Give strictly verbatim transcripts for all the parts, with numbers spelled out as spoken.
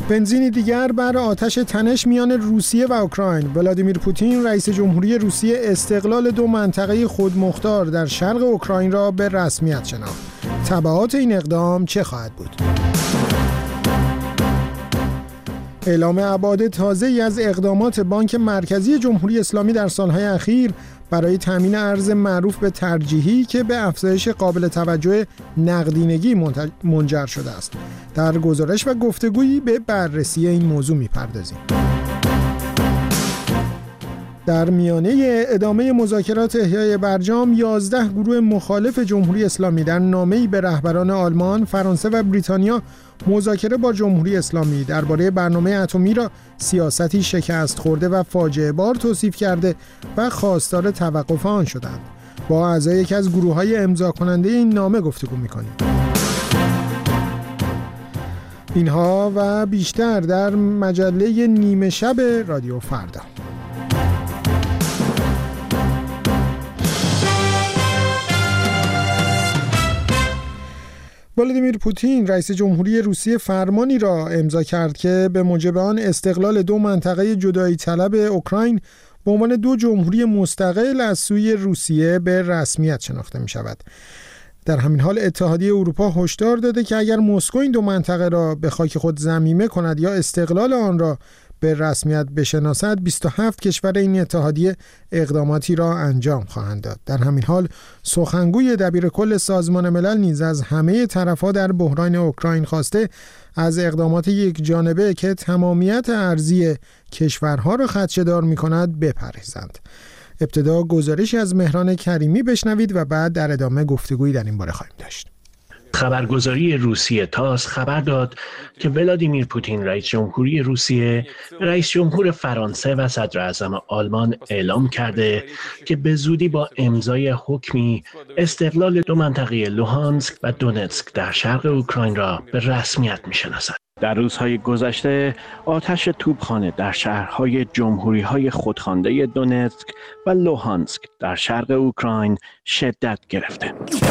بنزینی دیگر بر آتش تنش میان روسیه و اوکراین. ولادیمیر پوتین رئیس جمهوری روسیه استقلال دو منطقه خودمختار در شرق اوکراین را به رسمیت شناخت. تبعات این اقدام چه خواهد بود؟ اعلام ابعاد تازه‌ای از اقدامات بانک مرکزی جمهوری اسلامی در سالهای اخیر برای تامین ارز معروف به ترجیحی که به افزایش قابل توجه نقدینگی منجر شده است. در گزارش و گفتگویی به بررسی این موضوع می‌پردازیم. در میانه ادامه مذاکرات احیای برجام، یازده گروه مخالف جمهوری اسلامی در نامه‌ای به رهبران آلمان، فرانسه و بریتانیا مذاکره با جمهوری اسلامی درباره برنامه اتمی را سیاستی شکست خورده و فاجعه بار توصیف کرده و خواستار توقف آن شدند. با اعضای یکی از گروه‌های امضا کننده این نامه گفتگو می‌کنیم. اینها و بیشتر در مجله نیمه شب رادیو فردا. ولادیمیر پوتین رئیس جمهوری روسیه فرمانی را امضا کرد که به موجب آن استقلال دو منطقه جدایی طلب اوکراین به عنوان دو جمهوری مستقل از سوی روسیه به رسمیت شناخته می شود. در همین حال اتحادیه اروپا هشدار داده که اگر مسکو این دو منطقه را به خاک خود ضمیمه کند یا استقلال آن را به رسمیت بشناسد، بیست و هفت کشور این اتحادیه اقداماتی را انجام خواهند داد. در همین حال سخنگوی دبیرکل سازمان ملل نیز از همه طرف‌ها در بحران اوکراین خواسته از اقدامات یک جانبه که تمامیت ارضی کشورها را خدشه‌دار می‌کند بپرهیزند. ابتدا گزارشی از مهران کریمی بشنوید و بعد در ادامه گفتگویی در این باره خواهیم داشت. خبرگزاری روسیه تاس خبر داد که ولادیمیر پوتین رئیس جمهوری روسیه، رئیس جمهور فرانسه و صدر اعظم آلمان اعلام کرده که به زودی با امضای حکمی استقلال دو منطقه لوهانسک و دونتسک در شرق اوکراین را به رسمیت می‌شناسد. در روزهای گذشته آتش توپخانه در شهرهای جمهوری‌های خودخوانده دونتسک و لوهانسک در شرق اوکراین شدت گرفته.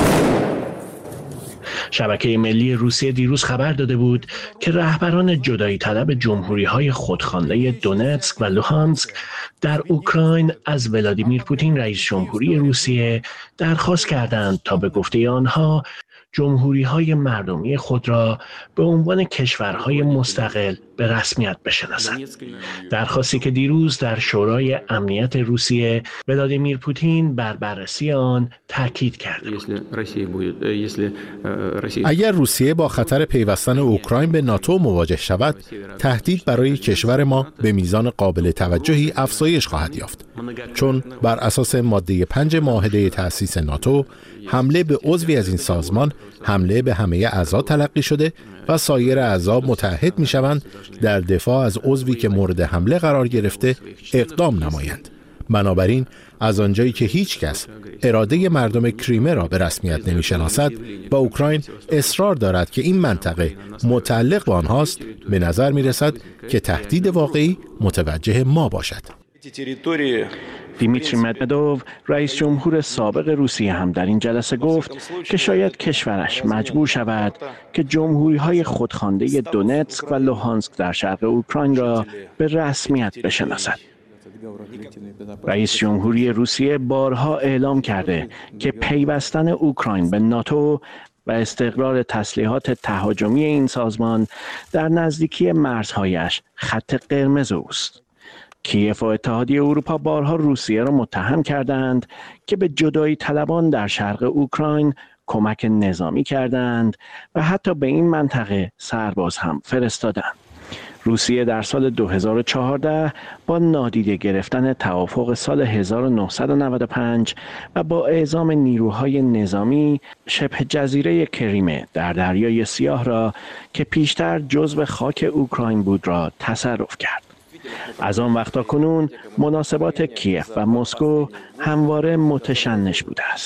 شبکه ملی روسیه دیروز خبر داده بود که رهبران جدایی طلب جمهوری‌های خودخوانده دونتسک و لوهانسک در اوکراین از ولادیمیر پوتین رئیس جمهوری روسیه درخواست کردند تا به گفته آنها جمهوری‌های مردمی خود را به عنوان کشورهای مستقل به رسمیت بشناسند. درخواستی که دیروز در شورای امنیت روسیه ولادیمیر پوتین بر بررسی آن تاکید کرده بود. اگر روسیه با خطر پیوستن اوکراین به ناتو مواجه شود، تهدید برای کشور ما به میزان قابل توجهی افزایش خواهد یافت، چون بر اساس ماده پنج معاهده تأسیس ناتو، حمله به عضوی از این سازمان حمله به همه اعضا تلقی شده و سایر اعضا متحد می شوند در دفاع از عضوی که مورد حمله قرار گرفته اقدام نمایند. بنابراین از آنجایی که هیچ کس اراده مردم کریمه را به رسمیت نمی شناسد و اوکراین اصرار دارد که این منطقه متعلق به آنهاست، به نظر می رسد که تهدید واقعی متوجه ما باشد. دیمیتری مدودوف رئیس جمهور سابق روسیه هم در این جلسه گفت که شاید کشورش مجبور شود که جمهوری‌های خودخوانده دونتسک و لوهانسک در شرق اوکراین را به رسمیت بشناسد. رئیس جمهوری روسیه بارها اعلام کرده که پیوستن اوکراین به ناتو و استقرار تسلیحات تهاجمی این سازمان در نزدیکی مرزهایش خط قرمز اوست. کیف و اتحادیه اروپا بارها روسیه را متهم کردند که به جدایی طلبان در شرق اوکراین کمک نظامی کردند و حتی به این منطقه سرباز هم فرستادند. روسیه در سال دو هزار و چهارده با نادیده گرفتن توافق سال هزار و نهصد و نود و پنج و با اعزام نیروهای نظامی شبه جزیره کریمه در دریای سیاه را که پیشتر جزو خاک اوکراین بود را تصرف کرد. از آن وقتا کنون مناسبات کیف و مسکو همواره متشنج بوده است.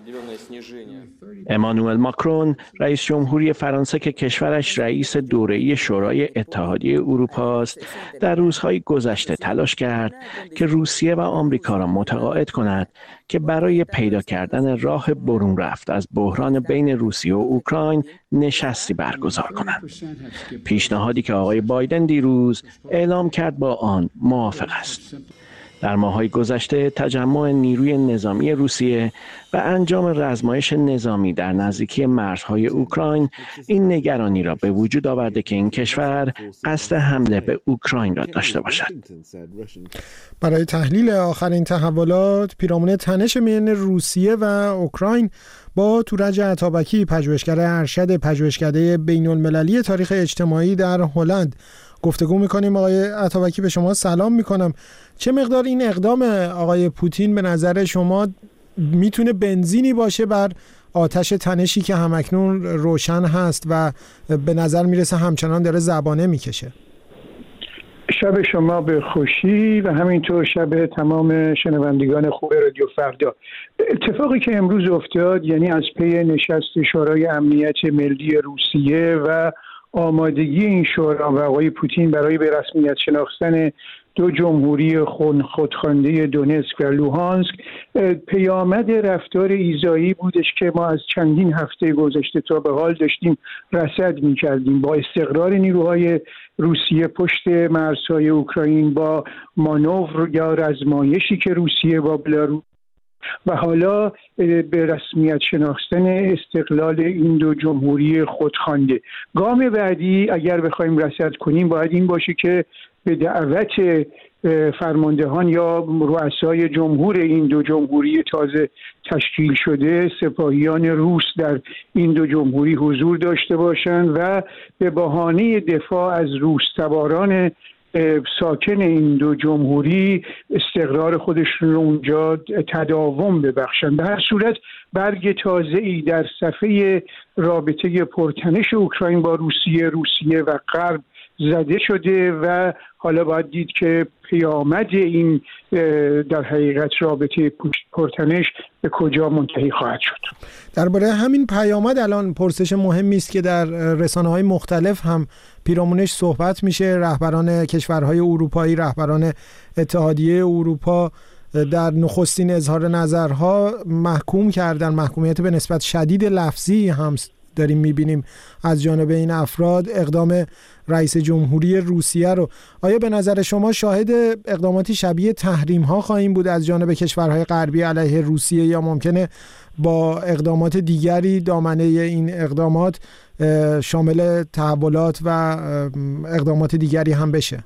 امانوئل ماکرون رئیس جمهوری فرانسه که کشورش رئیس دوره‌ای شورای اتحادیه اروپا است، در روزهای گذشته تلاش کرد که روسیه و آمریکا را متقاعد کند که برای پیدا کردن راه برون رفت از بحران بین روسیه و اوکراین نشستی برگزار کنند. پیشنهادی که آقای بایدن دیروز اعلام کرد با آن موافق است. در ماه‌های گذشته تجمع نیروی نظامی روسیه و انجام رزمایش نظامی در نزدیکی مرزهای اوکراین این نگرانی را به وجود آورده که این کشور قصد حمله به اوکراین را داشته باشد. برای تحلیل آخرین تحولات پیرامون تنش میان روسیه و اوکراین با تورج عطابکی، پژوهشگر ارشد پژوهشکده بین‌المللی تاریخ اجتماعی در هلند گفتگو میکنیم. آقای عطابکی به شما سلام میکنم. چه مقدار این اقدام آقای پوتین به نظر شما میتونه بنزینی باشه بر آتش تنشی که همکنون روشن هست و به نظر میرسه همچنان داره زبانه میکشه؟ شب شما به خوشی و همینطور شب تمام شنوندگان خوب رادیو فردا. اتفاقی که امروز افتاد، یعنی از پی نشست شورای امنیت ملی روسیه و آمادگی این شورا و آقای پوتین برای به رسمیت شناختن دو جمهوری خودخوانده دونتسک و لوهانسک، پیامد رفتار ایذایی بودش که ما از چندین هفته گذشته تا به حال داشتیم رصد می‌کردیم، با استقرار نیروهای روسیه پشت مرزهای اوکراین، با مانور یا رزمایشی که روسیه با بلاروس و حالا به رسمیت شناختن استقلال این دو جمهوری خودخوانده. گام بعدی اگر بخوایم رصد کنیم باید این باشه که به دعوت فرماندهان یا رؤسای جمهور این دو جمهوری تازه تشکیل شده سپاهیان روس در این دو جمهوری حضور داشته باشند و به بهانه دفاع از روس تباران ساکن این دو جمهوری استقرار خودشون رو اونجا تداوم ببخشن. به هر صورت برگ تازه‌ای در صفحه رابطه پرتنش اوکراین با روسیه، روسیه و غرب زده شده و حالا باید دید که پیامد این در حقیقت رابطه پرتنش به کجا منتهی خواهد شد. درباره همین پیامد الان پرسش مهمی است که در رسانه‌های مختلف هم پیرامونش صحبت میشه. رهبران کشورهای اروپایی، رهبران اتحادیه اروپا در نخستین اظهار نظرها محکوم کردن، محکومیت به نسبت شدید لفظی هم داریم میبینیم از جانب این افراد اقدام رئیس جمهوری روسیه رو. آیا به نظر شما شاهد اقداماتی شبیه تحریم ها خواهیم بود از جانب کشورهای غربی علیه روسیه، یا ممکنه با اقدامات دیگری دامنه این اقدامات شامل تحولات و اقدامات دیگری هم بشه؟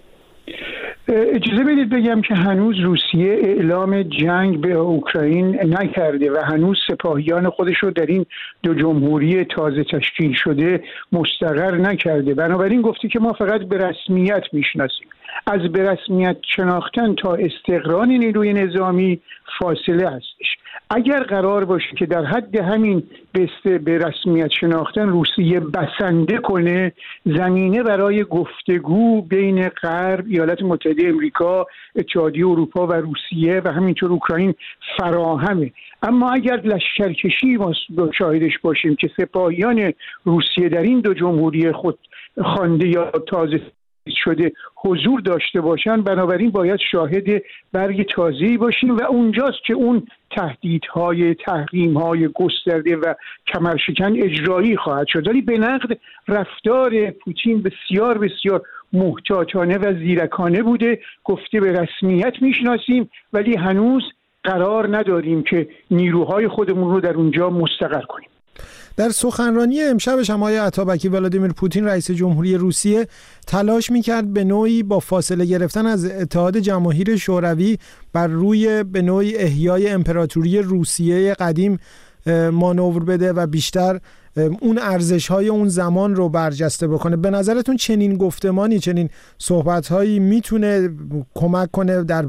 اجازه بدید بگم که هنوز روسیه اعلام جنگ به اوکراین نکرده و هنوز سپاهیان خودش رو در این دو جمهوری تازه تشکیل شده مستقر نکرده. بنابراین گفته که ما فقط به رسمیت میشناسیم. از به رسمیت شناختن تا استقرار نیروی نظامی فاصله هستش. اگر قرار باشه که در حد همین به رسمیت شناختن روسیه بسنده کنه، زمینه برای گفتگو بین غرب، ایالات متحده امریکا، اتحادیه اروپا و روسیه و همینطور اوکراین فراهمه. اما اگر لشکرکشی ما شاهدش باشیم که سپاهیان روسیه در این دو جمهوری خود خوانده یا تازه شده حضور داشته باشند، بنابراین باید شاهد برگ تازه‌ای باشیم و اونجاست که اون تهدیدهای، تحریم‌های گسترده و کمرشکن اجرایی خواهد شد. ولی به نقد رفتار پوتین بسیار بسیار محتاطانه و زیرکانه بوده. گفته به رسمیت میشناسیم ولی هنوز قرار نداریم که نیروهای خودمون رو در اونجا مستقر کنیم. در سخنرانی امشبش هم آقای عطابکی ولادیمیر پوتین رئیس جمهوری روسیه تلاش میکرد به نوعی با فاصله گرفتن از اتحاد جماهیر شوروی بر روی به نوعی احیای امپراتوری روسیه قدیم مانور بده و بیشتر اون ارزش‌های اون زمان رو برجسته بکنه. به نظرتون چنین گفتمانی، چنین صحبت‌هایی میتونه کمک کنه در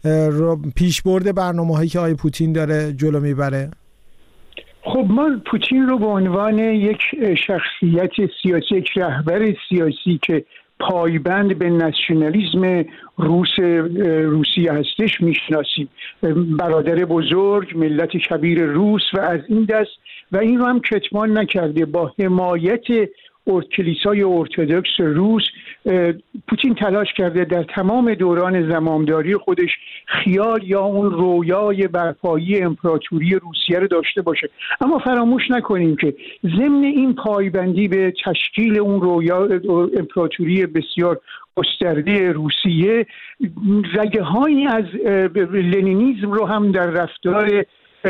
پیشبرد برنامه‌هایی که آقای پوتین داره جلو میبره؟ خب ما پوتین رو به عنوان یک شخصیت سیاسی، یک رهبر سیاسی که پایبند به ناسیونالیسم روس روسیه هستش میشناسیم. برادر بزرگ، ملت کبیر روس و از این دست، و این رو هم کتمان نکرده. با حمایت کلیسای ارتدوکس روس پوتین تلاش کرده در تمام دوران زمامداری خودش خیال یا اون رویای برپایی امپراتوری روسیه رو داشته باشه. اما فراموش نکنیم که ضمن این پایبندی به تشکیل اون رویا امپراتوری بسیار گسترده روسیه، رگه‌هایی از لنینیسم رو هم در رفتار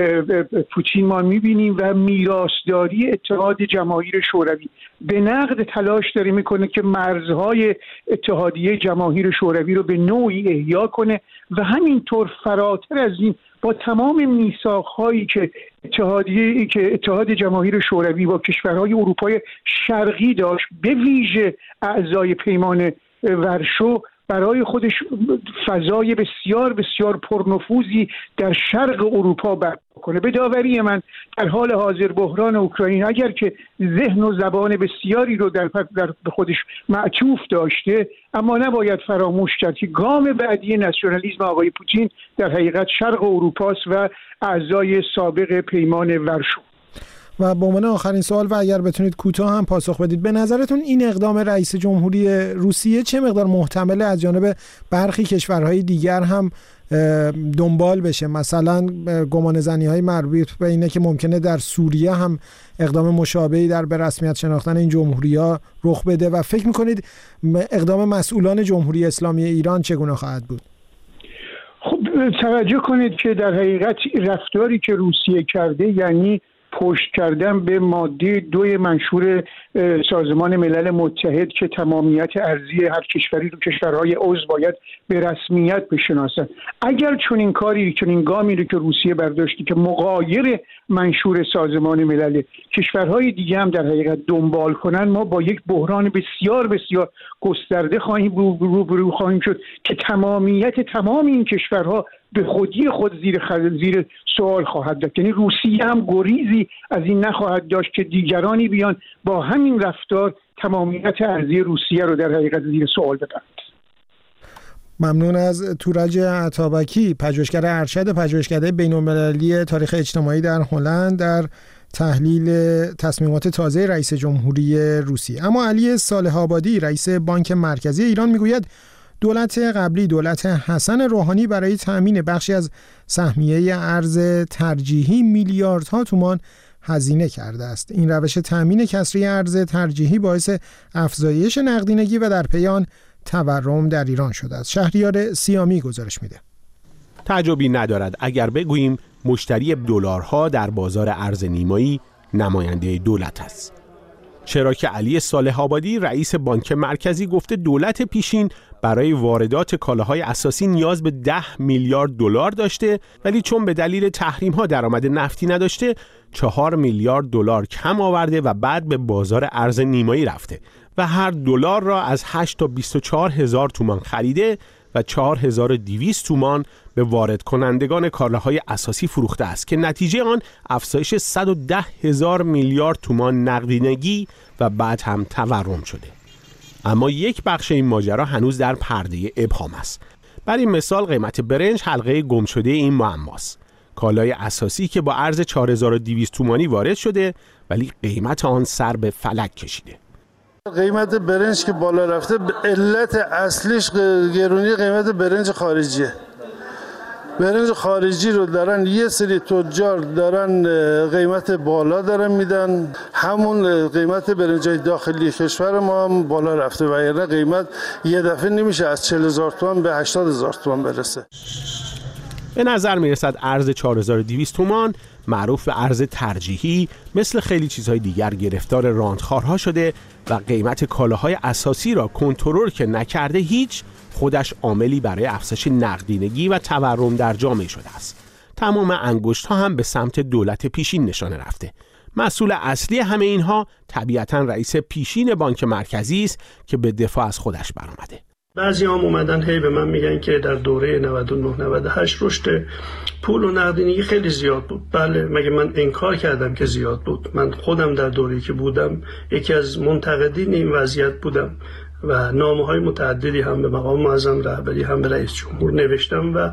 پوتین ما میبینیم و میراثداری اتحاد جماهیر شوروی. به نقد تلاش داره میکنه که مرزهای اتحادیه جماهیر شوروی رو به نوعی احیا کنه و همینطور فراتر از این با تمام میثاق‌هایی که اتحادیه که اتحاد جماهیر شوروی با کشورهای اروپای شرقی داشت، به ویژه اعضای پیمان ورشو، برای خودش فضای بسیار بسیار پرنفوذی در شرق اروپا برپا کنه. به داوری من در حال حاضر بحران اوکراین اگر که ذهن و زبان بسیاری رو در به خودش معطوف داشته، اما نباید فراموش کرد که گام بعدی ناسیونالیسم آقای پوتین در حقیقت شرق اروپاست و اعضای سابق پیمان ورشو. و به عنوان آخرین سوال و اگر بتونید کوتاه هم پاسخ بدید، به نظرتون این اقدام رئیس جمهوری روسیه چه مقدار محتمله از جانب برخی کشورهای دیگر هم دنبال بشه؟ مثلا گمان زنی‌های مربوط به اینه که ممکنه در سوریه هم اقدام مشابهی در به رسمیت شناختن این جمهوری‌ها رخ بده و فکر می‌کنید اقدام مسئولان جمهوری اسلامی ایران چگونه خواهد بود؟ خب توجه کنید که در حقیقت رفتاری که روسیه کرده، یعنی پشت کردن به ماده دوی منشور سازمان ملل متحد که تمامیت ارضی هر کشوری رو کشورهای عضو باید به رسمیت بشناسند. اگر چنین کاری چنین گامی رو که روسیه برداشتی که مغایر منشور سازمان ملل، کشورهای دیگه هم در حقیقت دنبال کنن، ما با یک بحران بسیار بسیار گسترده خواهیم روبرو خواهیم شد که تمامیت تمام این کشورها به خودی خود زیر خل... زیر سوال خواهد داشت. یعنی روسیه هم گریزی از این نخواهد داشت که دیگرانی بیان با همین رفتار تمامیت ارضی روسیه رو در حقیقت زیر سوال ببرند. ممنون از تورج عطابکی، پژوهشگر ارشد پژوهشکده بین‌المللی تاریخ اجتماعی در هلند، در تحلیل تصمیمات تازه رئیس جمهوری روسیه. اما علی صالح آبادی، رئیس بانک مرکزی ایران، میگوید دولت قبلی، دولت حسن روحانی، برای تأمین بخشی از سهمیه ارز ترجیحی میلیاردها تومان هزینه کرده است. این روش تأمین کسری ارز ترجیحی باعث افزایش نقدینگی و در پی آن تورم در ایران شده است. شهریار سیامی گزارش میده. تعجبی ندارد اگر بگوییم مشتری دلارها در بازار ارز نیمایی نماینده دولت است. چرا که علی صالح آبادی، رئیس بانک مرکزی، گفته دولت پیشین برای واردات کالاهای اساسی نیاز به ده میلیارد دلار داشته، ولی چون به دلیل تحریم ها درآمد نفتی نداشته، چهار میلیارد دلار کم آورده و بعد به بازار ارز نیمایی رفته و هر دلار را از هشت تا بیست و چهار هزار تومان خریده و چهار هزار و دویست تومان به وارد کنندگان کالاهای اساسی فروخته است که نتیجه آن افزایش صد و ده هزار میلیارد تومان نقدینگی و بعد هم تورم شده. اما یک بخش این ماجرا هنوز در پرده ابهام است. برای مثال قیمت برنج حلقه گم شده این معماست. کالای اساسی که با ارز چهار هزار و دویست تومانی وارد شده ولی قیمت آن سر به فلک کشیده. قیمت برنج که بالا رفته، علت اصلیش گرونی قیمت برنج خارجیه. برنج خارجی رو دارن یه سری تجار دارن قیمت بالا دارن میدن، همون قیمت برنجای داخلی کشور ما هم بالا رفته و یعنی قیمت یه دفعه نمیشه از چهل هزار تومان به هشتاد هزار تومان برسه. به نظر میرسد ارز چهار هزار و دویست تومان، معروف به ارز ترجیحی، مثل خیلی چیزهای دیگر گرفتار راندخوارها شده و قیمت کالاهای اساسی را کنترل که نکرده، هیچ خودش عاملی برای افزایش نقدینگی و تورم در جامعه شده است. تمام انگشت‌ها هم به سمت دولت پیشین نشانه رفته. مسئول اصلی همه اینها طبیعتاً رئیس پیشین بانک مرکزی است که به دفاع از خودش برآمده. بعضی هم اومدن هی به من میگن که در دوره نود و نه نود و هشت رشد پول و نقدینگی خیلی زیاد بود. بله، مگه من انکار کردم که زیاد بود؟ من خودم در دوره‌ای که بودم یکی از منتقدین این وضعیت بودم و نامه‌های متعددی هم به مقام معظم رهبری هم به رئیس جمهور نوشتم و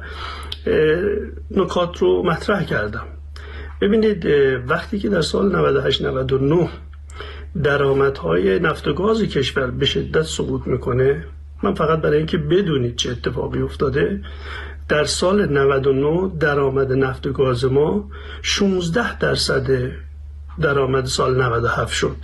نکات رو مطرح کردم. ببینید وقتی که در سال نود و هشت نود و نه درآمدهای نفت و گاز کشور به شدت سقوط میکنه، من فقط برای اینکه بدونید چه اتفاقی افتاده، در سال نود و نه درآمد نفت و گاز ما شانزده درصد درآمد سال نود و هفت شد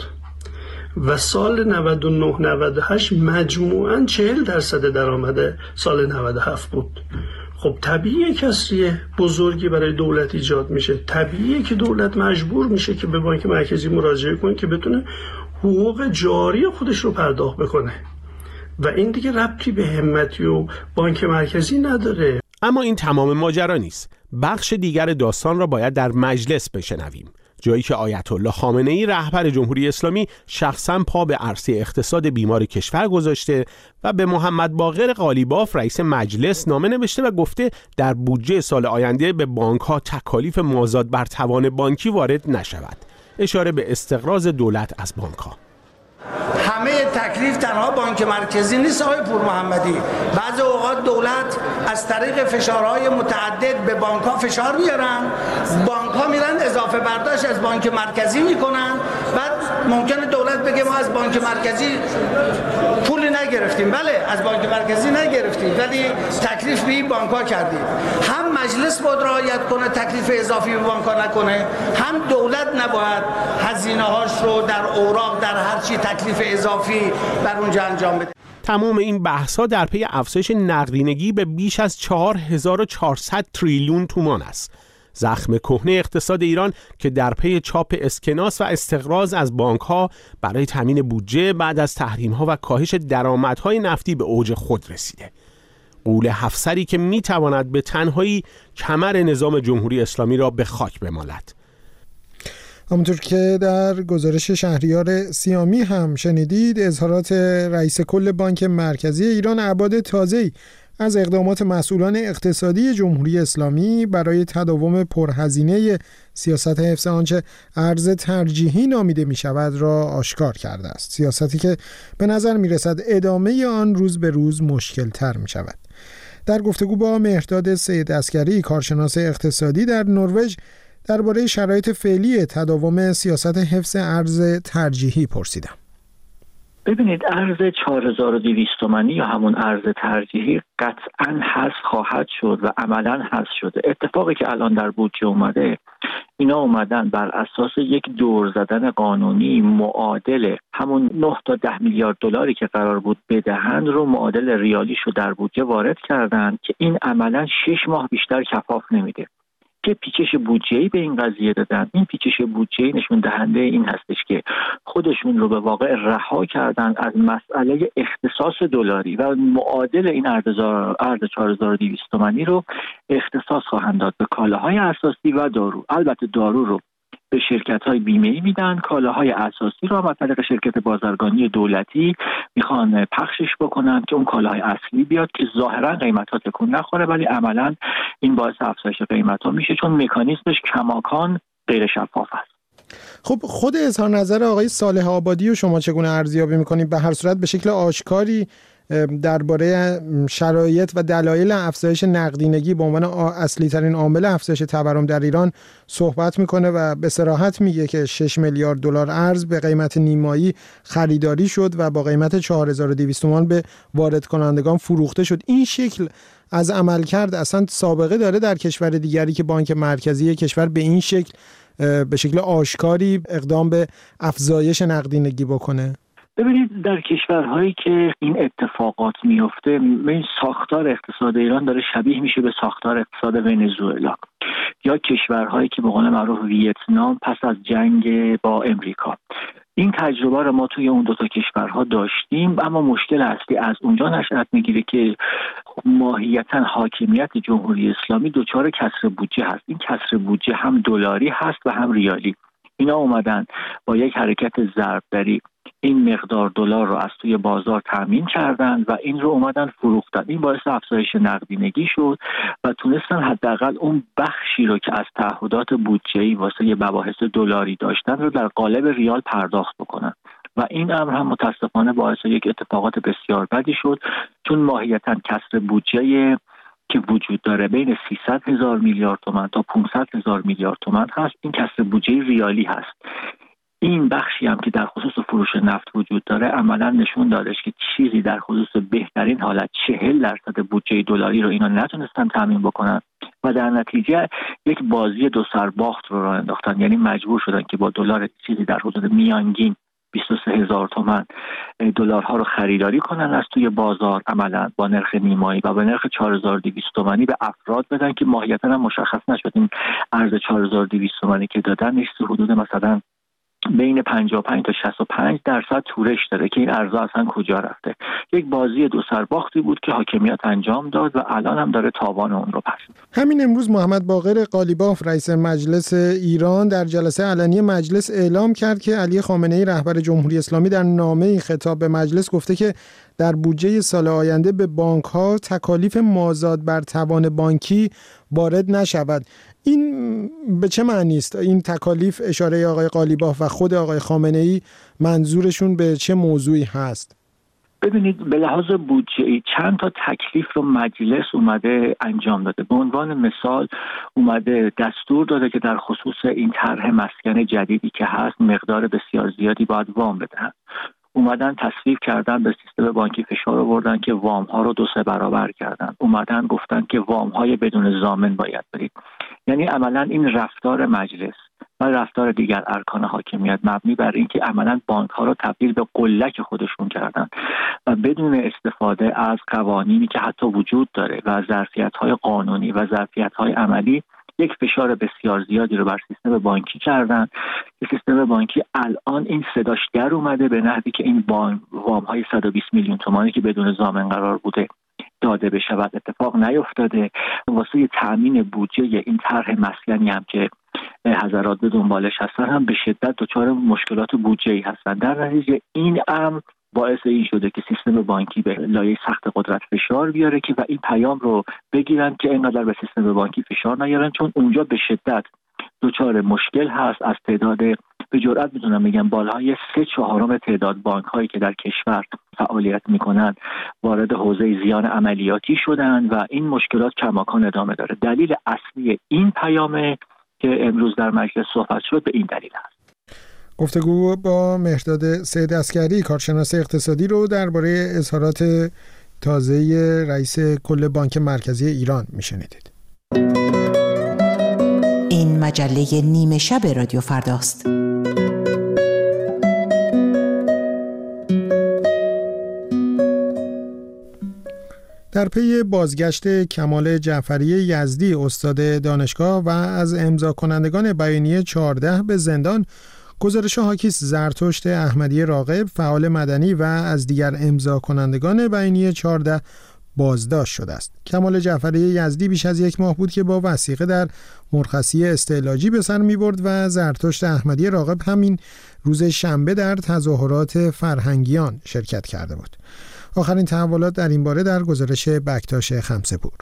و سال نود و نه نود و هشت مجموعاً چهل درصد درآمد سال نود و هفت بود. خب طبیعیه کسری بزرگی برای دولت ایجاد میشه، طبیعیه که دولت مجبور میشه که به بانک مرکزی مراجعه کنه که بتونه حقوق جاری خودش رو پرداخت بکنه و این دیگه ربطی به همتی و بانک مرکزی نداره. اما این تمام ماجرا نیست. بخش دیگر داستان را باید در مجلس بشنویم، جایی که آیت الله خامنه‌ای رهبر جمهوری اسلامی شخصا پا به عرصه اقتصاد بیمار کشور گذاشته و به محمد باقر قالیباف رئیس مجلس نامه نوشته و گفته در بودجه سال آینده به بانک‌ها تکالیف مازاد بر توان بانکی وارد نشود. اشاره به استقراض دولت از بانک‌ها. همه تکلیف تنها بانک مرکزی نیست آقای پور محمدی. بعضی اوقات دولت از طریق فشارهای متعدد به بانک‌ها فشار میارن، بانک‌ها میرن اضافه برداشت از بانک مرکزی میکنن، بعد ممکنه دولت بگه ما از بانک مرکزی پولی نگرفتیم. بله از بانک مرکزی نگرفتیم ولی تکلیف به این بانک‌ها کردیم. هم مجلس باید رعایت کنه تکلیف اضافی به بانک‌ها نکنه، هم دولت نباید هزینه‌هاش رو در اوراق در هر چی تکلیف اضافی بر اونجا انجام بده. تمام این بحث‌ها در پی افزایش نقدینگی به بیش از چهار هزار و چهارصد تریلیون تومان است. زخم کهنه اقتصاد ایران که در پی چاپ اسکناس و استقراض از بانک‌ها برای تامین بودجه بعد از تحریم‌ها و کاهش درآمدهای نفتی به اوج خود رسیده. غول هفسری که می‌تواند به تنهایی کمر نظام جمهوری اسلامی را به خاک بمالد. همونطور که در گزارش شهریار سیامی هم شنیدید، اظهارات رئیس کل بانک مرکزی ایران ابعاد تازه‌ای از اقدامات مسئولان اقتصادی جمهوری اسلامی برای تداوم پرهزینه سیاست حفظ آنچه ارز ترجیحی نامیده می شود را آشکار کرده است. سیاستی که به نظر می رسد ادامه آن روز به روز مشکل تر می شود. در گفتگو با مهرداد سید عسکری کارشناس اقتصادی در نروژ درباره شرایط فعلی تداوم سیاست حفظ ارز ترجیحی پرسیدم. ببینید ارز چهار هزار و دویست تومانی یا همون ارز ترجیحی قطعاً حذف خواهد شد و عملاً حذف شده. اتفاقی که الان در بودجه اومده، اینا اومدن بر اساس یک دور زدن قانونی معادل همون نه تا ده میلیارد دلاری که قرار بود بدهند رو معادل ریالیشو در بودجه وارد کردن که این عملاً شش ماه بیشتر کفاف نمیده. که پیچش بودجه‌ای به این قضیه دادن. این پیچش بودجه‌ای نشون دهنده این هستش که خودشون رو به واقع رها کردن از مسئله اختصاص دلاری و معادل این ارز چهار هزار و دویست تومانی رو اختصاص خواهند داد به کالاهای اساسی و دارو. البته دارو رو به شرکت‌های بیمه‌ای میدن، کالاهای اساسی رو هم از طریق شرکت بازرگانی دولتی میخوان پخشش بکنن که اون کالاهای اصلی بیاد که ظاهرا قیمت‌ها تکون نخوره ولی عملاً این باعث افزایش قیمت‌ها میشه چون مکانیزمش کماکان غیر شفاف است. خب خود اظهار نظر آقای صالح آبادی و شما چگونه ارزیابی می‌کنید؟ به هر صورت به شکل آشکاری درباره شرایط و دلایل افزایش نقدینگی به عنوان اصلی ترین عامل افزایش تورم در ایران صحبت میکنه و به صراحت میگه که شش میلیارد دلار ارز به قیمت نیمایی خریداری شد و با قیمت چهار هزار و دویست تومان به وارد کنندگان فروخته شد. این شکل از عملکرد اصلا سابقه داره در کشور دیگری که بانک مرکزی کشور به این شکل به شکل آشکاری اقدام به افزایش نقدینگی بکنه؟ ببینید در کشورهایی که این اتفاقات میفته، این ساختار اقتصاد ایران داره شبیه میشه به ساختار اقتصاد ونزوئلا یا کشورهایی که به قول معروف ویتنام پس از جنگ با امریکا. این تجربه رو ما توی اون دو تا کشورها داشتیم، اما مشکل اصلی از اونجا نشأت میگیره که ماهیتاً حاکمیت جمهوری اسلامی دچار کسر بودجه هست. این کسر بودجه هم دلاری هست و هم ریالی. اینا اومدن با یک حرکت ضربدری این مقدار دلار رو از توی بازار تامین کردن و این رو اومدن فروختن. این باعث افزایش نقدینگی شد و تونستن حداقل اون بخشی رو که از تعهدات بودجه‌ای واسه مباحث دلاری داشتن رو در قالب ریال پرداخت بکنن. و این امر هم متاسفانه باعث یک اتفاقات بسیار بدی شد، چون ماهیتاً کسر بودجه که وجود داره بین سیصد هزار میلیارد تومان تا پانصد هزار میلیارد تومان هست. این کسر بودجه ریالی هست. این بخشی هم که در خصوص فروش نفت وجود داره عملا نشون دادش که چیزی در خصوص بهترین حالت چهل درصد بودجه دلاری رو اینا نتونستن تامین بکنن و در نتیجه یک بازی دو سر باخت رو راه انداختن. یعنی مجبور شدن که با دلار چیزی در حدود میانگین بیست و سه هزار تومان دلارها رو خریداری کنن از توی بازار، عملا با نرخ نیمایی و با نرخ چهار هزار و دویست تومانی به افراد بدن که ماهیتاً هم مشخص نشد این ارز چهار هزار و دویست تومانی که دادن نیست حدود مثلا بین پنجاه و پنج تا شصت و پنج درصد تورش داره که این ارزها اصلا کجا رفته. یک بازی دو سرباختی بود که حاکمیت انجام داد و الان هم داره تاوان اون رو پس میده. همین امروز محمد باقر قالیباف رئیس مجلس ایران در جلسه علنی مجلس اعلام کرد که علی خامنه‌ای رهبر جمهوری اسلامی در نامه‌ای خطاب به مجلس گفته که در بودجه سال آینده به بانک‌ها تکالیف مازاد بر توان بانکی وارد نشود. این به چه معنی است؟ این تکالیف اشاره آقای قالیباف و خود آقای خامنه‌ای منظورشون به چه موضوعی هست؟ ببینید به لحاظ بودجه‌ای چند تا تکلیف رو مجلس اومده انجام داده. به عنوان مثال اومده دستور داده که در خصوص این طرح مسکن جدیدی که هست مقدار بسیار زیادی باید وام بدهن. اومدن تصویب کردن به سیستم بانکی فشار آوردن که وام ها رو دو سه برابر کردن. اومدن گفتن که وام های بدون ضامن باید برید. یعنی عملا این رفتار مجلس و رفتار دیگر ارکان حاکمیت مبنی بر اینکه عملا بانک ها رو تبدیل به قلک خودشون کردن و بدون استفاده از قوانینی که حتی وجود داره و ظرفیت های قانونی و ظرفیت های عملی یک فشار بسیار زیادی رو بر سیستم بانکی کردن که سیستم بانکی الان این صداش در اومده به نحوی که این وام های صد و بیست میلیون تومانی که بدون ضامن قرار بوده داده بشود اتفاق نیفتاده. واسه تامین بودجه این طرح مسکنی هم که حضرات به دنبالش هستن هم به شدت دچار مشکلات بودجه‌ای هستن. در نتیجه این امر باعث این شده که سیستم بانکی به لایه سخت قدرت فشار بیاره که و این پیام رو بگیرن که اینقدر به سیستم بانکی فشار نیارن، چون اونجا به شدت دچار مشکل هست. از تعداد به جرئت میتونم بگم بالای سه چهارم تعداد بانک هایی که در کشور فعالیت میکنن وارد حوزه زیان عملیاتی شدن و این مشکلات کماکان ادامه داره. دلیل اصلی این پیامه که امروز در مجلس صحبت شد به این دلیل هست. گفتگو با مهرداد سید عسکری کارشناس اقتصادی رو درباره اظهارات تازه رئیس کل بانک مرکزی ایران میشنیدید. این مجله نیمه شب رادیو فرداست. در پی بازگشت کمال جعفری یزدی استاد دانشگاه و از امضا کنندگان بیانیه چهارده به زندان، گزارش حاکیست زرتشت احمدی راغب فعال مدنی و از دیگر امضا کنندگان بیانیه چهارده بازداشت شده است. کمال جعفری یزدی بیش از یک ماه بود که با وثیقه در مرخصی استعلاجی به سر می برد و زرتشت احمدی راغب همین روز شنبه در تظاهرات فرهنگیان شرکت کرده بود. آخرین تحولات در این باره در گزارش بکتاش خمسه‌پور.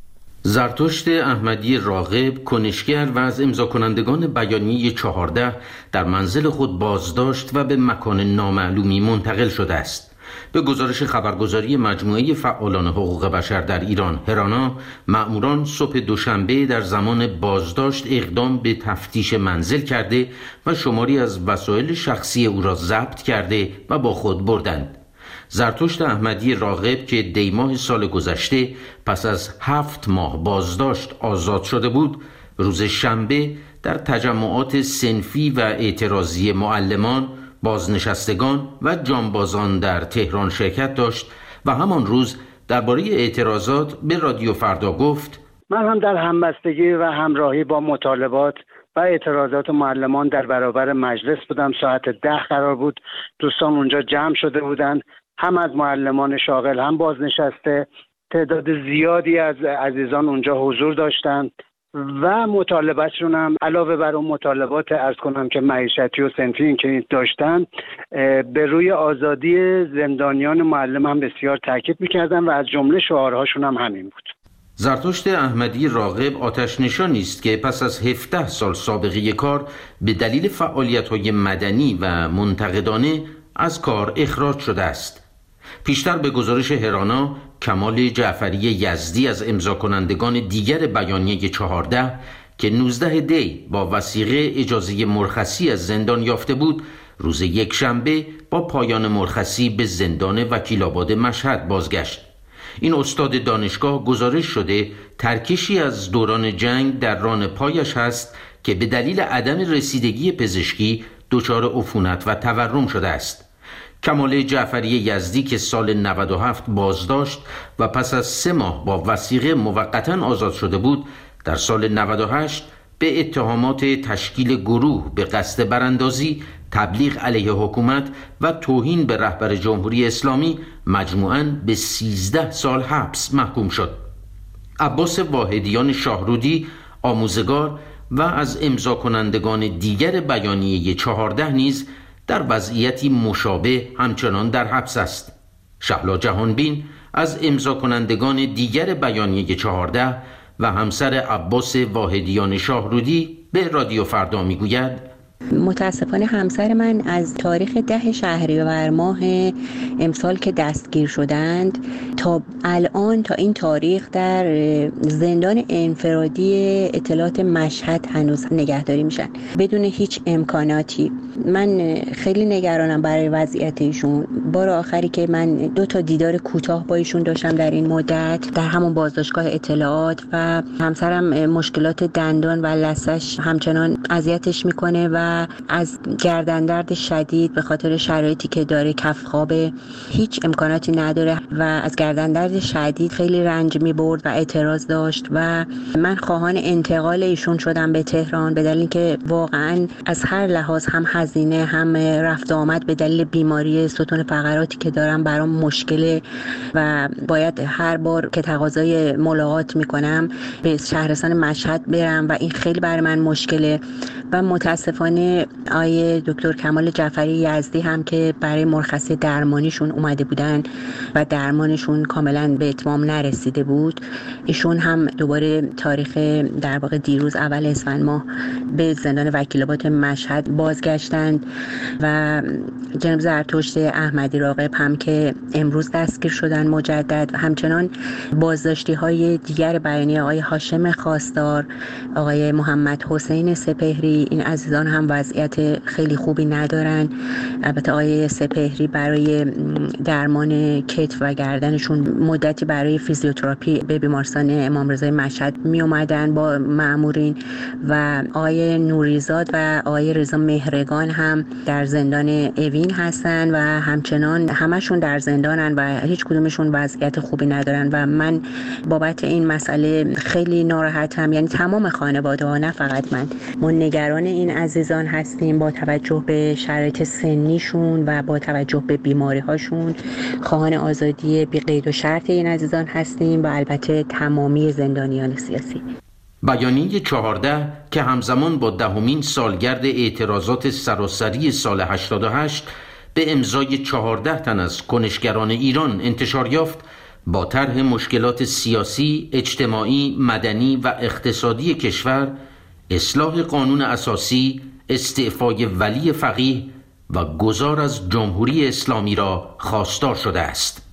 زرتشت احمدی راغب کنشگر و از امضا کنندگان بیانیه چهارده در منزل خود بازداشت و به مکان نامعلومی منتقل شده است. به گزارش خبرگزاری مجموعه فعالان حقوق بشر در ایران هرانا، مأموران صبح دوشنبه در زمان بازداشت اقدام به تفتیش منزل کرده و شماری از وسایل شخصی او را ضبط کرده و با خود بردند. زرتشت احمدی راغب که دی ماه سال گذشته پس از هفت ماه بازداشت آزاد شده بود، روز شنبه در تجمعات صنفی و اعتراضی معلمان، بازنشستگان و جانبازان در تهران شرکت داشت و همان روز درباره اعتراضات به رادیو فردا گفت: من هم در همبستگی و همراهی با مطالبات و اعتراضات معلمان در برابر مجلس بودم. ساعت ده قرار بود دوستان اونجا جمع شده بودند، هم از معلمان شاغل هم بازنشسته. تعداد زیادی از عزیزان اونجا حضور داشتند و مطالبهشون هم علاوه بر اون مطالبات عرض کنم که معیشتی و صنفی که داشتن، به روی آزادی زندانیان معلم هم بسیار تاکید میکردن و از جمله شعارهاشون هم همین بود. زرتشت احمدی راغب آتش نشانی است که پس از هفده سال سابقه کار به دلیل فعالیت‌های مدنی و منتقدانه از کار اخراج شده است. پیشتر به گزارش هرانا، کمال جعفری یزدی از امضا کنندگان دیگر بیانیه چهارده که نوزده دی با وثیقه اجازه مرخصی از زندان یافته بود، روز یک شنبه با پایان مرخصی به زندان وکیل‌آباد مشهد بازگشت. این استاد دانشگاه گزارش شده ترکشی از دوران جنگ در ران پایش هست که به دلیل عدم رسیدگی پزشکی دچار عفونت و تورم شده است. کمال جعفری یزدی که سال نود و هفت بازداشت و پس از سه ماه با وثیقه موقتاً آزاد شده بود، در سال نود و هشت به اتهامات تشکیل گروه به قصد براندازی، تبلیغ علیه حکومت و توهین به رهبر جمهوری اسلامی مجموعاً به سیزده سال حبس محکوم شد. عباس واحدیان شاهرودی، آموزگار و از امضا کنندگان دیگر بیانیه چهارده نیز در وضعیتی مشابه همچنان در حبس است. شهلا جهانبین از امضا کنندگان دیگر بیانیه چهارده و همسر عباس واحدیان شاهرودی به رادیو فردا میگوید: متاسفانه همسر من از تاریخ ده شهریور ماه امسال که دستگیر شدند تا الان، تا این تاریخ در زندان انفرادی اطلاعات مشهد هنوز نگهداری میشن بدون هیچ امکاناتی. من خیلی نگرانم برای وضعیت ایشون. بار آخری که من دو تا دیدار کوتاه با ایشون داشتم در این مدت در همون بازداشتگاه اطلاعات و همسرم مشکلات دندان و لثه‌اش همچنان اذیتش میکنه و از گردن درد شدید به خاطر شرایطی که داره، کف خوابه، هیچ امکاناتی نداره و از گردن درد شدید خیلی رنج می‌برد و اعتراض داشت و من خواهان انتقال ایشون شدم به تهران به دلیل که واقعا از هر لحاظ، هم هزینه هم رفت آمد به دلیل بیماری ستون فقراتی که دارم برام مشکله و باید هر بار که تقاضای ملاقات میکنم به شهرستان مشهد برم و این خیلی برای من مشکله. و متاسفانه آیه دکتر کمال جعفری یزدی هم که برای مرخصی درمانیشون اومده بودن و درمانشون کاملا به اتمام نرسیده بود، ایشون هم دوباره تاریخ در واقع دیروز اول اسفند ماه به زندان وکیل‌آباد مشهد بازگشتند و جناب زرتشت احمدی راغب هم که امروز دستگیر شدن مجدد. همچنان بازداشتی های دیگر بیانیه آقای هاشم خواستار، آقای محمد حسین سپهری، این عزیزان هم وضعیت خیلی خوبی ندارن. البته آقای سپهری برای درمان کتف و گردنشون مدتی برای فیزیوتراپی به بیمارستان امام رضای مشهد می اومدن با مأمورین و آقای نوریزاد و آقای رضا مهرگان هم در زندان اوین هستن و همچنان همشون در زندانن و هیچ کدومشون وضعیت خوبی ندارن و من بابت این مسئله خیلی ناراحتم. یعنی تمام خانواده ها، نه فقط من، ما نگران این عزیزان هستیم با توجه به شرایط سنیشون و با توجه به بیماری هاشون. خواهان آزادی بی قید و شرط این عزیزان هستیم و البته تمامی زندانیان سیاسی. بیانیه چهارده که همزمان با دهمین سالگرد اعتراضات سراسری سال هشتاد و هشت به امضای چهارده تن از کنشگران ایران انتشار یافت، با طرح مشکلات سیاسی، اجتماعی، مدنی و اقتصادی کشور، اصلاح قانون اساسی، استعفای ولی فقیه و گذار از جمهوری اسلامی را خواستار شده است.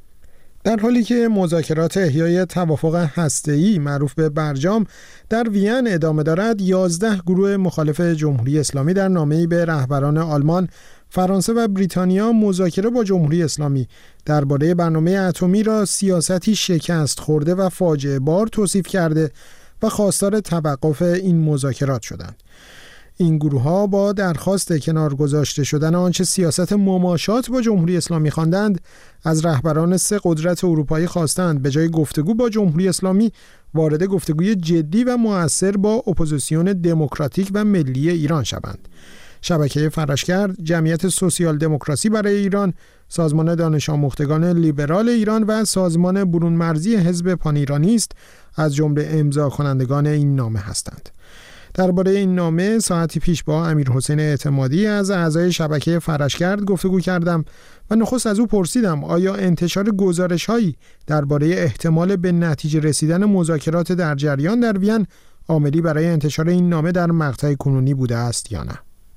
در حالی که مذاکرات احیای توافق هسته‌ای معروف به برجام در وین ادامه دارد، یازده گروه مخالف جمهوری اسلامی در نامه‌ای به رهبران آلمان، فرانسه و بریتانیا مذاکره با جمهوری اسلامی درباره برنامه اتمی را سیاستی شکست خورده و فاجعه بار توصیف کرده و خواستار توقف این مذاکرات شدند. این گروه ها با درخواست کنار گذاشته شدن آنچه سیاست مماشات با جمهوری اسلامی خواندند، از رهبران سه قدرت اروپایی خواستند به جای گفتگو با جمهوری اسلامی وارد گفتگوی جدی و مؤثر با اپوزیسیون دموکراتیک و ملی ایران شوند. شبکه فرشگرد، جمعیت سوسیال دموکراسی برای ایران، سازمان دانش آموختگان لیبرال ایران و سازمان برون مرزی حزب پان ایرانیست از جمله امضا کنندگان این نامه هستند. درباره این نامه ساعتی پیش با امیرحسین اعتمادی از اعضای شبکه فرشگرد گفتگو کردم و نخست از او پرسیدم آیا انتشار گزارش‌هایی درباره احتمال به نتیجه رسیدن مذاکرات در جریان در وین عاملی برای انتشار این نامه در مقطع کنونی بوده است یا نه.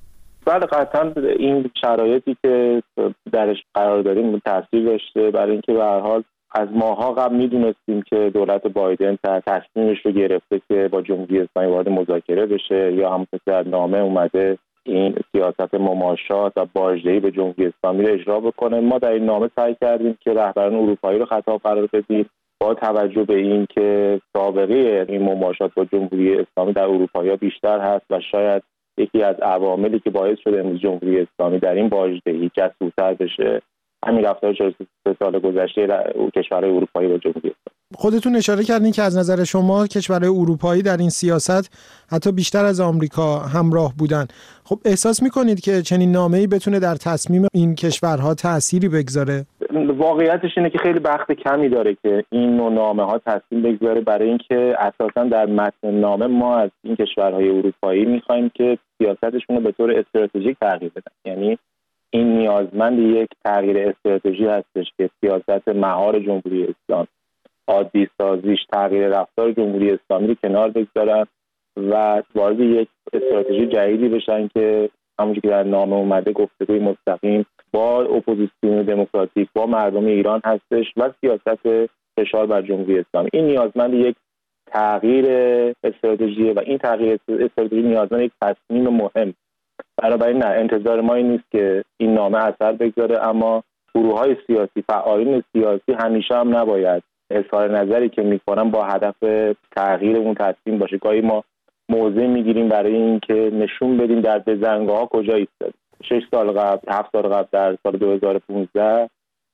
بله قطعا این شرایطی که درش قرار داریم تاثیر داشته، برای اینکه به هر حال از ماها قبل میدونستیم که دولت بایدن تصمیمش رو گرفته که با جمهوری اسلامی وارد مذاکره بشه، یا همونطور که در نامه اومده این سیاست مماشات و باجدهی به جمهوری اسلامی رو اجرا بکنه. ما در این نامه سعی کردیم که رهبران اروپایی رو خطاب قرار بدیم با توجه به این که سابقه این مماشات با جمهوری اسلامی در اروپا بیشتر هست و شاید یکی از عواملی که باعث شده امروز جمهوری اسلامی در این باجدهی جسورتر بشه همین رفتار چهل و سه سال گذشته کشورهای اروپایی با جمهوری اسلامی. خودتون اشاره کردین که از نظر شما کشورهای اروپایی در این سیاست حتی بیشتر از آمریکا همراه بودن. خب احساس میکنید که چنین نامه‌ای بتونه در تصمیم این کشورها تأثیری بگذاره؟ واقعیتش اینه که خیلی وقت کمی داره که این نوع نامه‌ها تأثیر بگذاره، برای اینکه اساساً در متن نامه ما از این کشورهای اروپایی می‌خوایم که سیاستشون رو به طور استراتژیک تغییر بدن. یعنی این نیازمند یک تغییر استراتژی هستش که سیاست مهار جمهوری اسلامی، عادی سازیش، تغییر رفتار جمهوری اسلامی رو کنار بگذارن و وارد یک استراتژی جدیدی بشن که همونجوری که در نامه اومده گفتگوی مستقیم با اپوزیسیون دموکراتیک با مردم ایران هستش و سیاست فشار بر جمهوری اسلامی. این نیازمند یک تغییر استراتژی و این تغییر استراتژی نیازمند یک تصمیم مهم. بنابراین نه، انتظار ما این نیست که این نامه اثر بگذاره، اما گروه‌های سیاسی، فعالین سیاسی همیشه هم نباید اظهار نظری که میکنن با هدف تغییر اون تصمیم باشه. گاهی ما موضع میگیریم برای اینکه نشون بدیم در بزنگاه‌ها کجا ایستادیم. شش سال قبل، هفت سال قبل، در سال دو هزار و پانزده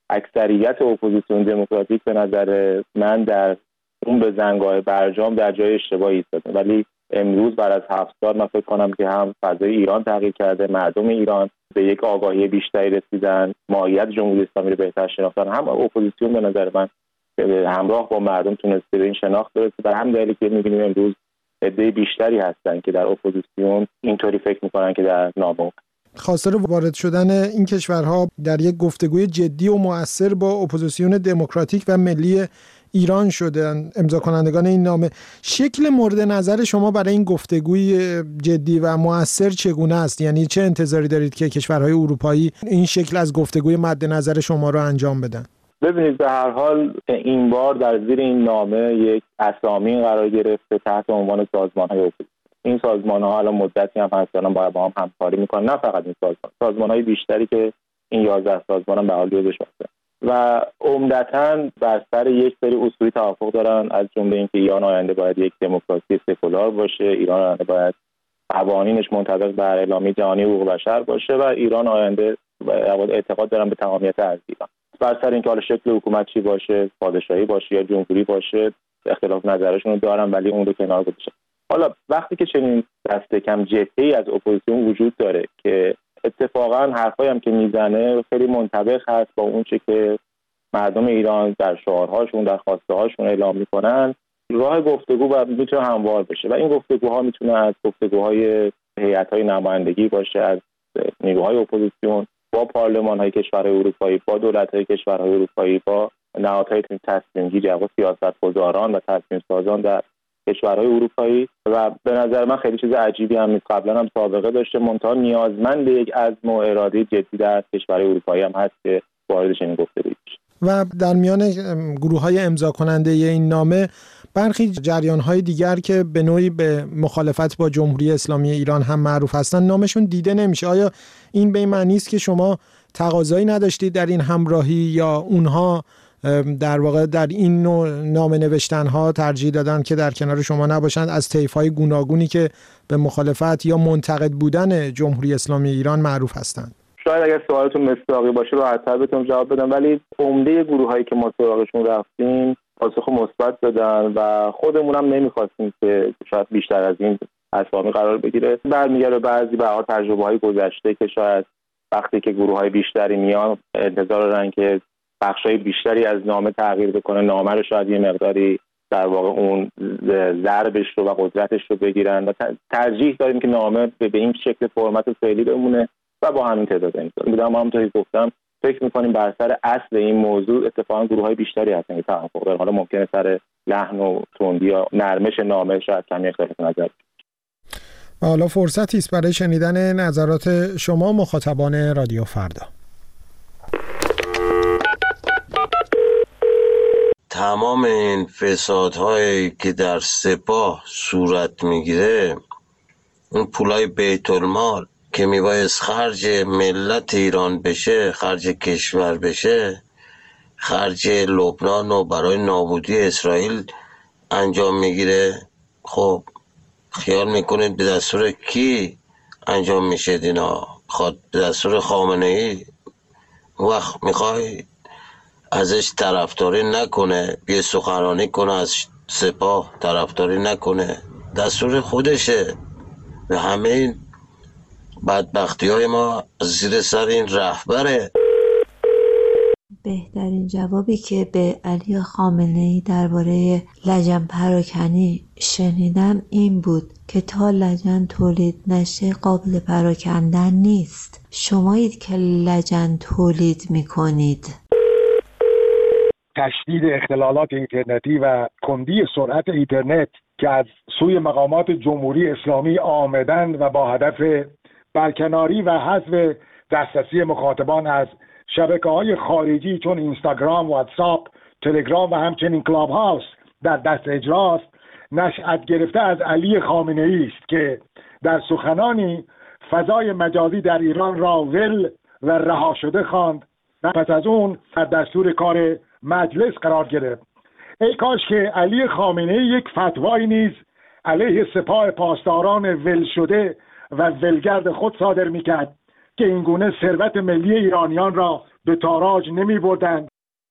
اکثریت اپوزیسیون دموکراتیک به نظر من در اون بزنگاه برجام در جای اشتباهی ایستاده، ولی امروز بعد از هفت سال من فکر کنم که هم فضای ایران تغییر کرده، مردم ایران به یک آگاهی بیشتری رسیدن، ماهیت جمهوری اسلامی رو بهتر شناختن، هم اپوزیسیون به نظر من همراه با مردم تونسته به این شناخت برسه. در هم دلیلی که می‌بینیم امروز عده بیشتری هستن که در اپوزیسیون اینطوری فکر می‌کنن که در نامه. خواستار وارد شدن این کشورها در یک گفتگوی جدی و مؤثر با اپوزیسیون دموکراتیک و ملی ایران شدن امضا کنندگان این نامه. شکل مورد نظر شما برای این گفتگوی جدی و مؤثر چگونه است؟ یعنی چه انتظاری دارید که کشورهای اروپایی این شکل از گفتگوی مد نظر شما رو انجام بدن؟ ببینید به هر حال این بار در زیر این نامه یک اسامی قرار گرفته تحت عنوان سازمان‌های اپوزیسیون. این سازمان‌ها الان مدتی هم هستن باید با هم همکاری میکنن، نه فقط این سازمان، سازمان‌های بیشتری که این یازده سازمان هم به حال جزوش هستن و عمدتاً بر سر یک سری اصولی توافق دارن، از جمله اینکه ایران آینده باید یک دموکراسی سکولار باشه، ایران آینده باید قوانینش منطبق بر اعلامیه جهانی حقوق بشر باشه و ایران آینده اعتقاد دارن به تمامیت ارض ایران. بر سر اینکه حالا شکل حکومت چی باشه، پادشاهی باشه یا جمهوری باشه، اختلاف نظرشون رو دارن ولی اون رو کنار گذاشتن. حالا وقتی که چنین دست کم جبهه‌ای از اپوزیسیون وجود داره که اتفاقا حرفایی هم که میزنه خیلی منطبق هست با اون چه که مردم ایران در شعارهاشون در خواسته هاشون اعلام میکنن، راه گفتگو باید میتونه هموار بشه و این گفتگوها میتونه از گفتگوهای هیئت‌های نمایندگی باشه، از نیروهای اپوزیسیون با پارلمان‌های کشورهای اروپایی، با دولت‌های کشورهای اروپایی، با نهادهای تصمیم‌گیری و سیاست‌گذاران و تصمیم‌سازان در کشورهای اروپایی و به نظر من خیلی چیز عجیبی هم نیست. قبلا هم سابقه داشته، منتها نیازمند یک عزم و اراده جدی در کشورهای اروپایی هم هست که وارد چنین گفتگویی بشه. و در میان گروه‌های امضا کننده این نامه برخی جریان‌های دیگر که به نوعی به مخالفت با جمهوری اسلامی ایران هم معروف هستند نامشون دیده نمیشه. آیا این به این معنی است که شما تقاضایی نداشتید در این همراهی یا اونها در واقع در این نوع نامه نوشتن‌ها ترجیح دادن که در کنار شما نباشند از طیف‌های گوناگونی که به مخالفت یا منتقد بودن جمهوری اسلامی ایران معروف هستند؟ شاید اگر سوالتون مصداقی باشه راحت‌تر بتونم جواب بدم، ولی عمده گروه‌هایی که ما سراغشون رفتیم پاسخ مثبت دادن و خودمون هم نمی‌خواستیم که شاید بیشتر از این اسامی قرار بگیره. برمیگرده بعضی به هر تجربه‌های گذشته که شاید وقتی که گروه‌های بیشتری میان انتظار دارن که بخشای بیشتری از نامه تغییر بکنه، نامه رو شاید یه مقداری در واقع اون ضربش رو و قدرتش رو بگیرن و ترجیح داریم که نامه به این شکل فرمت فعلی بمونه و با همین تعداد انسان بودم. همونطوری که گفتم فکر می‌کنیم بر سر اصل این موضوع اتفاقا گروه‌های بیشتری هستن که توافق دارن. حالا ممکنه سر لحن و تندی یا نرمش نامه شاید کمی اختلاف نظر. و حالا فرصتی است برای شنیدن نظرات شما مخاطبان رادیو فردا. تمام این فسادهایی که در سپاه صورت میگیره، اون پولای بیت المال که میبایست خرج ملت ایران بشه، خرج کشور بشه، خرج لبنان و برای نابودی اسرائیل انجام میگیره. خب خیال میکنید به دستور کی انجام میشه اینا؟ خود به دستور خامنه ای؟ وقت میخوای ازش طرفداری نکنه، بیا سخنرانی کنه از سپاه، طرفداری نکنه، دستور خودشه. و همه این بدبختی های ما زیر سر این رهبره. بهترین جوابی که به علی خامنه‌ای درباره لجن پراکنی شنیدم این بود که تا لجن تولید نشه قابل پراکندن نیست. شمایید که لجن تولید میکنید. تشدید اختلالات اینترنتی و کندی سرعت اینترنت که از سوی مقامات جمهوری اسلامی آمدن و با هدف برکناری و حذف دسترسی مخاطبان از شبکه‌های خارجی چون اینستاگرام، واتساپ، تلگرام و همچنین کلاب هاوس در دست اجراست، نشأت گرفته از علی خامنه‌ای است که در سخنانی فضای مجازی در ایران را ول و رها شده خواند و پس از اون در دستور کار مجلس قرار گرفت. ای کاش که علی خامنه‌ای یک فتوایی نیز علیه سپاه پاسداران ول شده و ولگرد خود صادر میکرد که اینگونه ثروت ملی ایرانیان را به تاراج نمی بردند.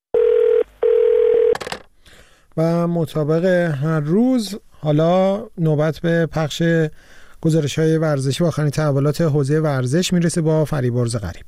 و مطابق هر روز حالا نوبت به پخش گزارش‌های ورزشی و آخرین تحولات حوزه ورزش میرسه با فریبرز غریب.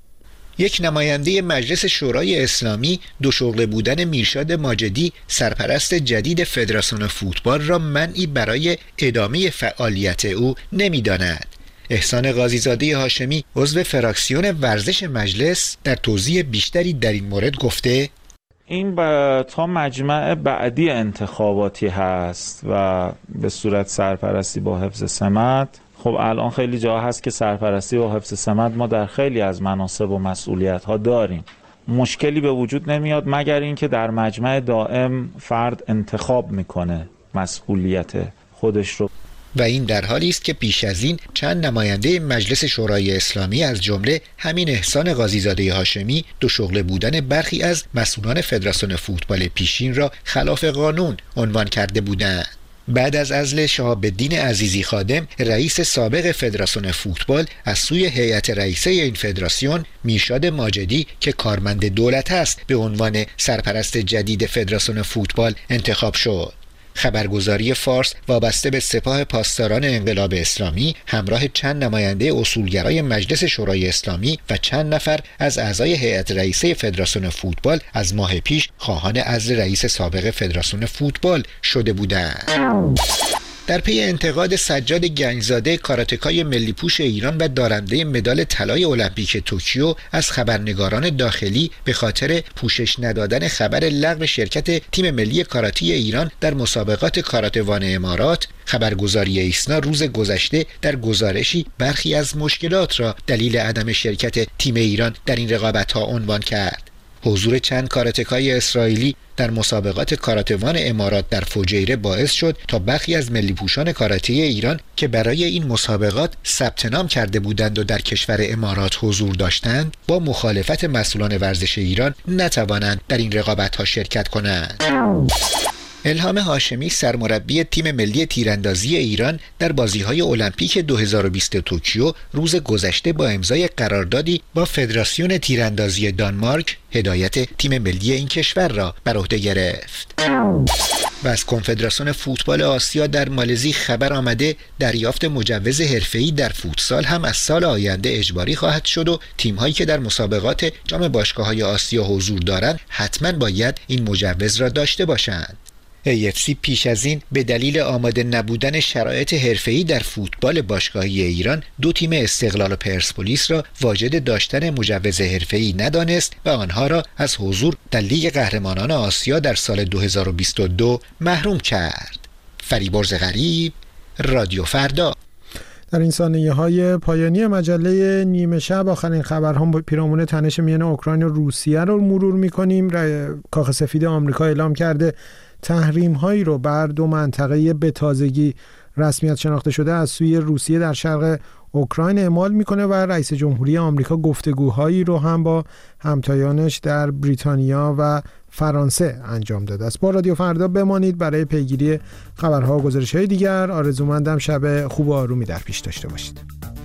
یک نماینده مجلس شورای اسلامی دو شغله بودن میرشاد ماجدی سرپرست جدید فدراسیون فوتبال را منعی برای ادامه فعالیت او نمی‌داند. احسان قاضی‌زاده هاشمی عضو فراکسیون ورزش مجلس در توضیح بیشتری در این مورد گفته این با تا مجمع بعدی انتخاباتی هست و به صورت سرپرستی با حفظ سمت. خب الان خیلی جا هست که سرپرستی با حفظ سمت ما در خیلی از مناصب و مسئولیت ها داریم. مشکلی به وجود نمیاد مگر اینکه در مجمع دائم فرد انتخاب میکنه مسئولیت خودش رو. و این در حالی است که پیش از این چند نماینده مجلس شورای اسلامی از جمله همین احسان قاضی‌زاده هاشمی دو شغله بودن برخی از مسئولان فدراسیون فوتبال پیشین را خلاف قانون عنوان کرده بودند. بعد از عزل شهاب الدین عزیزی خادم رئیس سابق فدراسیون فوتبال از سوی هیئت رئیسه این فدراسیون، میرشاد ماجدی که کارمند دولت است به عنوان سرپرست جدید فدراسیون فوتبال انتخاب شد. خبرگزاری فارس وابسته به سپاه پاسداران انقلاب اسلامی همراه چند نماینده اصولگرای مجلس شورای اسلامی و چند نفر از اعضای هیئت رئیسه فدراسیون فوتبال از ماه پیش خواهان عزل رئیس سابق فدراسیون فوتبال شده بودند. در پی انتقاد سجاد گنجزاده کاراتکای ملی پوش ایران و دارنده مدال طلای المپیک توکیو از خبرنگاران داخلی به خاطر پوشش ندادن خبر لغو شرکت تیم ملی کاراته ایران در مسابقات کاراتوان امارات، خبرگزاری ایسنا روز گذشته در گزارشی برخی از مشکلات را دلیل عدم شرکت تیم ایران در این رقابت‌ها عنوان کرد. حضور چند کاراتکای اسرائیلی در مسابقات کاراتوان امارات در فجیره باعث شد تا برخی از ملی پوشان کاراته ایران که برای این مسابقات ثبت نام کرده بودند و در کشور امارات حضور داشتند با مخالفت مسئولان ورزش ایران نتوانند در این رقابت‌ها شرکت کنند. الهام هاشمی سرمربی تیم ملی تیراندازی ایران در بازی‌های المپیک دو هزار و بیست توکیو روز گذشته با امضای قراردادی با فدراسیون تیراندازی دانمارک هدایت تیم ملی این کشور را بر عهده گرفت. و از کنفدراسیون فوتبال آسیا در مالزی خبر آمده دریافت مجوز حرفه‌ای در فوتسال هم از سال آینده اجباری خواهد شد و تیم‌هایی که در مسابقات جام باشگاه‌های آسیا حضور دارند حتما باید این مجوز را داشته باشند. ای اف سی پیش از این به دلیل آماده نبودن شرایط حرفه‌ای در فوتبال باشگاهی ایران دو تیم استقلال و پرسپولیس را واجد داشتن مجوز حرفه‌ای ندانست و آنها را از حضور در لیگ قهرمانان آسیا در سال دو هزار و بیست و دو محروم کرد. فریبرز غریب، رادیو فردا. در این ثانیه های پایانی مجله نیمه شب آخرین خبرها با پیرامون تنش میان اوکراین و روسیه رو مرور می‌کنیم. کاخ سفید آمریکا اعلام کرده تحریم هایی رو بر دو منطقه به تازگی رسمیت شناخته شده از سوی روسیه در شرق اوکراین اعمال میکنه و رئیس جمهوری آمریکا گفتگوهایی رو هم با همتایانش در بریتانیا و فرانسه انجام داده است. با رادیو فردا بمانید برای پیگیری خبرها و گزارش‌های دیگر. آرزومندم شب خوب و آرومی در پیش داشته باشید.